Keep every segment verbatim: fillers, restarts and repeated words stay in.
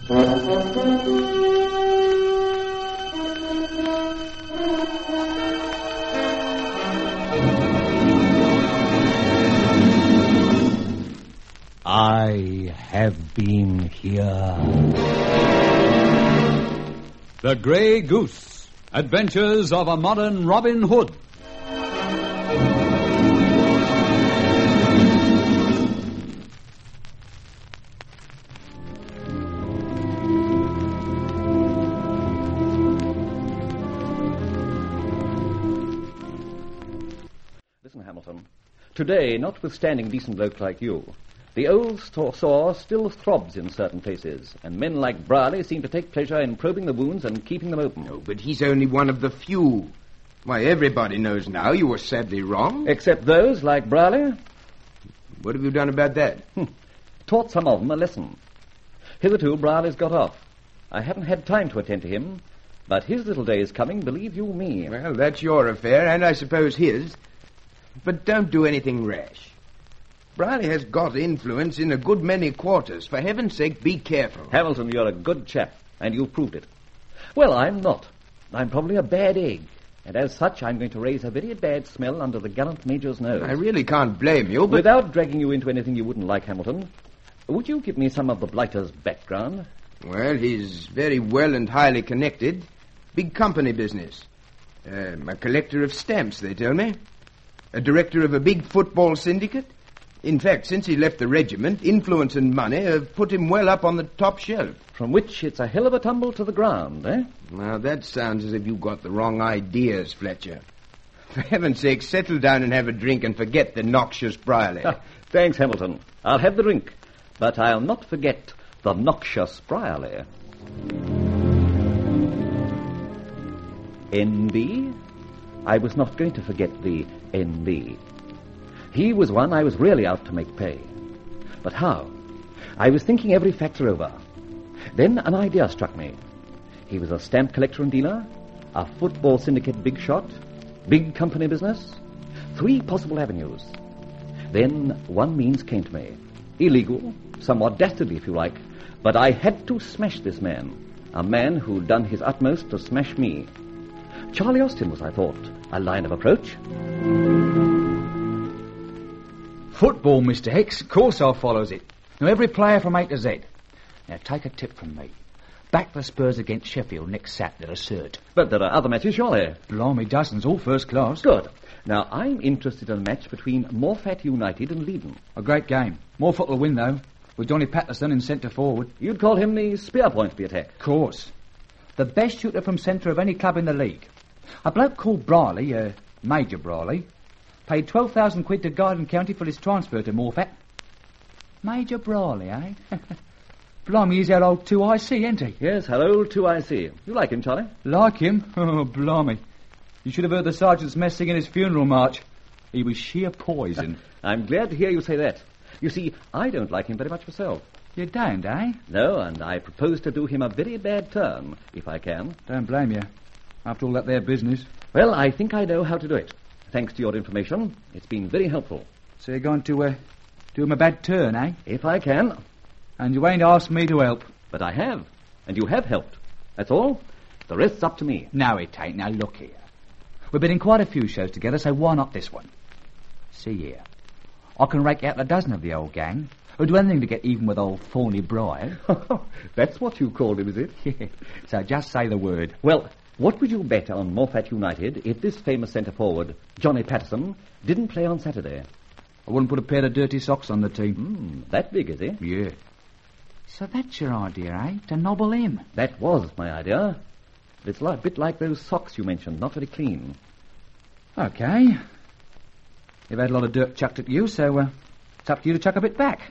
I have been here. The Grey Goose. Adventures of a Modern Robin Hood. Listen, Hamilton. Today, notwithstanding a decent bloke like you, the old saw still throbs in certain places, and men like Brierly seem to take pleasure in probing the wounds and keeping them open. No, but he's only one of the few. Why, everybody knows now you were sadly wrong. Except those like Brierly. What have you done about that? Hm. Taught some of them a lesson. Hitherto, Brierly's got off. I haven't had time to attend to him, but his little day is coming, believe you me. Well, that's your affair, and I suppose his. But don't do anything rash. Brierly has got influence in a good many quarters. For heaven's sake, be careful. Hamilton, you're a good chap, and you've proved it. Well, I'm not. I'm probably a bad egg, and as such, I'm going to raise a very bad smell under the gallant Major's nose. I really can't blame you, but... Without dragging you into anything you wouldn't like, Hamilton, would you give me some of the blighter's background? Well, he's very well and highly connected. Big company business. Um, a collector of stamps, they tell me. A director of a big football syndicate. In fact, since he left the regiment, influence and money have put him well up on the top shelf. From which it's a hell of a tumble to the ground, eh? Now, that sounds as if you've got the wrong ideas, Fletcher. For heaven's sake, settle down and have a drink and forget the noxious Brierly. Thanks, Hamilton. I'll have the drink, but I'll not forget the noxious Brierly. N B? I was not going to forget the N B. He was one I was really out to make pay. But how? I was thinking every factor over. Then an idea struck me. He was a stamp collector and dealer, a football syndicate big shot, big company business, three possible avenues. Then one means came to me. Illegal, somewhat dastardly if you like, but I had to smash this man, a man who'd done his utmost to smash me. Charlie Austin was, I thought, a line of approach. Football, Mister Hicks. Of course I follows it. Know every player from A to Z. Now, take a tip from me. Back the Spurs against Sheffield next Saturday at cert. But there are other matches, surely. Blimey, dozens, all first class. Good. Now, I'm interested in a match between Morfett United and Leiden. A great game. Morfett will win, though, with Johnny Patterson in centre forward. You'd call him the spear point of the attack. Of course. The best shooter from centre of any club in the league. A bloke called Brierly, uh, Major Brierly, paid twelve thousand quid to Garden County for his transfer to Morfett. Major Brierly, eh? Blimey, he's our old two I C, ain't he? Yes, our old two I C. You like him, Charlie? Like him? Oh, blimey. You should have heard the sergeant's mess singing his funeral march. He was sheer poison. I'm glad to hear you say that. You see, I don't like him very much myself. You don't, eh? No, and I propose to do him a very bad turn, if I can. Don't blame you. After all that there business. Well, I think I know how to do it. Thanks to your information. It's been very helpful. So you're going to, uh, do him a bad turn, eh? If I can. And you ain't asked me to help. But I have. And you have helped. That's all. The rest's up to me. No, it ain't. Now, look here. We've been in quite a few shows together, so why not this one? See here. I can rake out a dozen of the old gang who'd do anything to get even with old Thorny Brian. That's what you called him, is it? Yeah. So just say the word. Well, what would you bet on Morfett United if this famous centre-forward, Johnny Patterson, didn't play on Saturday? I wouldn't put a pair of dirty socks on the team. Mm, that big, is he? Yeah. So that's your idea, eh? To nobble him? That was my idea. It's a bit like those socks you mentioned, not very clean. Okay. You've had a lot of dirt chucked at you, so uh, it's up to you to chuck a bit back.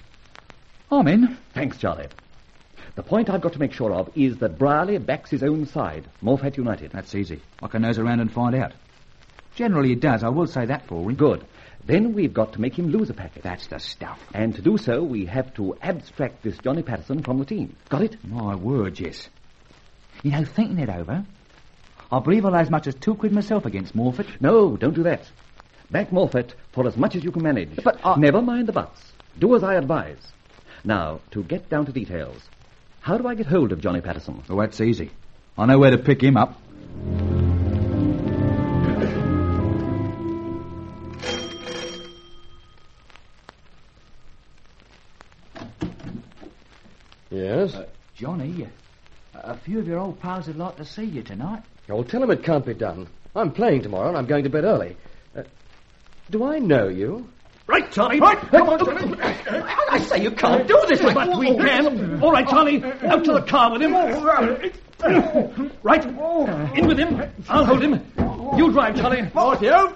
I'm in. Thanks, Charlie. The point I've got to make sure of is that Brierly backs his own side, Morfett United. That's easy. I can nose around and find out. Generally he does, I will say that for him. Good. Then we've got to make him lose a packet. That's the stuff. And to do so, we have to abstract this Johnny Patterson from the team. Got it? My word, yes. You know, thinking it over, I believe I'll lay as much as two quid myself against Morfett. No, don't do that. Back Morfett for as much as you can manage. But I... Never mind the buts. Do as I advise. Now, to get down to details. How do I get hold of Johnny Patterson? Oh, that's easy. I know where to pick him up. Yes? Uh, Johnny, uh, a few of your old pals would like to see you tonight. Well, tell him it can't be done. I'm playing tomorrow and I'm going to bed early. Uh, do I know you? Right, Charlie. Right. Come on, Charlie. I say you can't do this. But we can. All right, Charlie. Out to the car with him. Right. In with him. I'll hold him. You drive, Charlie. Right, you.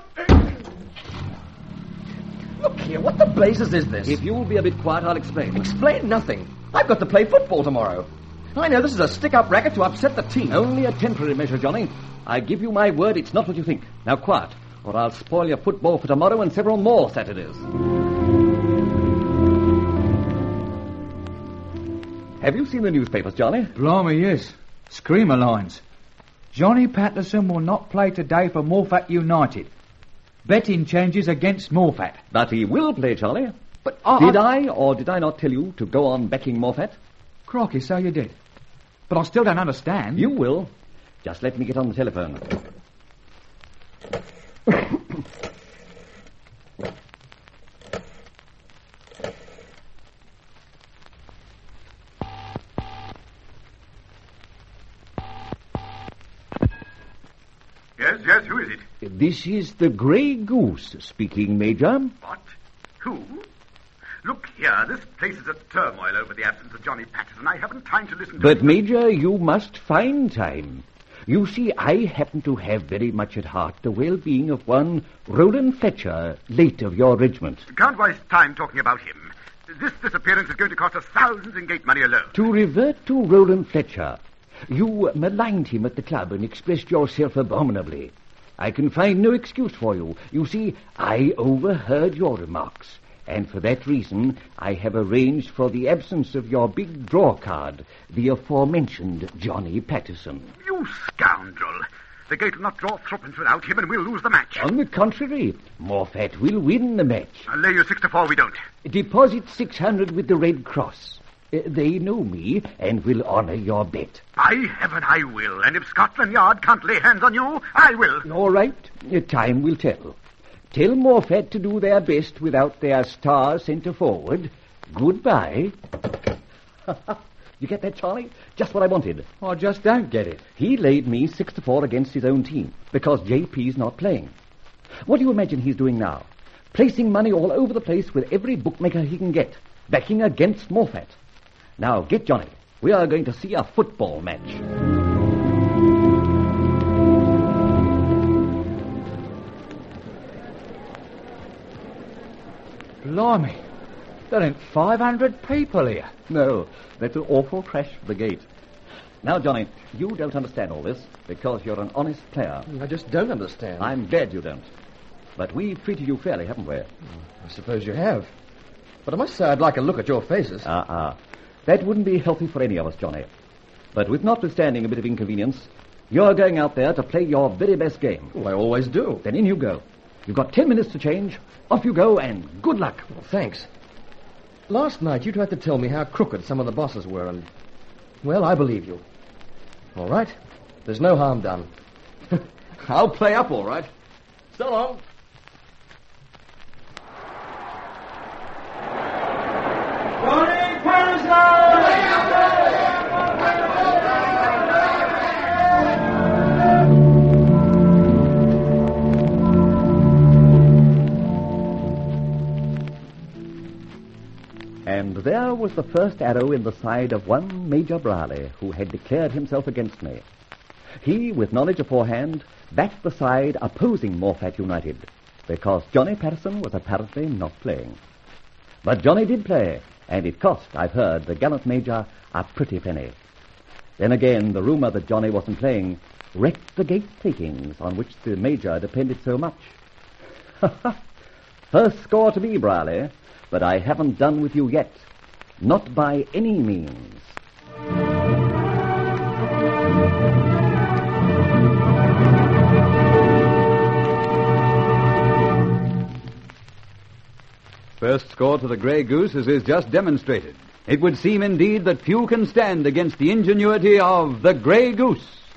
Look here, what the blazes is this? If you'll be a bit quiet, I'll explain. Explain nothing. I've got to play football tomorrow. I know this is a stick-up racket to upset the team. Only a temporary measure, Johnny. I give you my word it's not what you think. Now, quiet, or I'll spoil your football for tomorrow and several more Saturdays. Have you seen the newspapers, Johnny? Blimey, yes. Screamer lines. Johnny Patterson will not play today for Morfett United. Betting changes against Morfett. But he will play, Charlie. But I... Did I, or did I not tell you to go on backing Morfett? Crocky, so you did. But I still don't understand. You will. Just let me get on the telephone. Yes, yes, who is it? This is the Grey Goose speaking, Major. What? Who? Look here, this place is a turmoil over the absence of Johnny Patterson. I haven't time to listen to But, him. Major, you must find time. You see, I happen to have very much at heart the well-being of one Roland Fletcher, late of your regiment. Can't waste time talking about him. This disappearance is going to cost us thousands in gate money alone. To revert to Roland Fletcher, you maligned him at the club and expressed yourself abominably. I can find no excuse for you. You see, I overheard your remarks. And for that reason, I have arranged for the absence of your big draw card, the aforementioned Johnny Patterson. You scoundrel. The gate will not draw threepence without him, and we'll lose the match. On the contrary, Morfett will win the match. I'll lay you six to four we don't. Deposit six hundred with the Red Cross. Uh, they know me and will honor your bet. By heaven, I will. And if Scotland Yard can't lay hands on you, I will. All right. Uh, time will tell. Tell Morfett to do their best without their star centre forward. Goodbye. You get that, Charlie? Just what I wanted. I just don't get it. He laid me six to four against his own team because J P's not playing. What do you imagine he's doing now? Placing money all over the place with every bookmaker he can get, backing against Morfett. Now, get Johnny. We are going to see a football match. Blimey. There ain't five hundred people here. No, that's an awful crash for the gate. Now, Johnny, you don't understand all this because you're an honest player. I just don't understand. I'm glad you don't. But we've treated you fairly, haven't we? I suppose you have. But I must say I'd like a look at your faces. Uh-uh. That wouldn't be healthy for any of us, Johnny. But with notwithstanding a bit of inconvenience, you're going out there to play your very best game. Oh, I always do. Then in you go. You've got ten minutes to change. Off you go, and good luck. Well, thanks. Last night you tried to tell me how crooked some of the bosses were, and, well, I believe you. All right. There's no harm done. I'll play up, all right. So long. Johnny Patterson! And there was the first arrow in the side of one Major Brierley, who had declared himself against me. He, with knowledge aforehand, backed the side opposing Morfett United, because Johnny Patterson was apparently not playing. But Johnny did play, and it cost, I've heard, the gallant Major a pretty penny. Then again, the rumour that Johnny wasn't playing wrecked the gate takings on which the Major depended so much. First score to me, Brierley, but I haven't done with you yet. Not by any means. First score to the Grey Goose as is just demonstrated. It would seem indeed that few can stand against the ingenuity of the Grey Goose.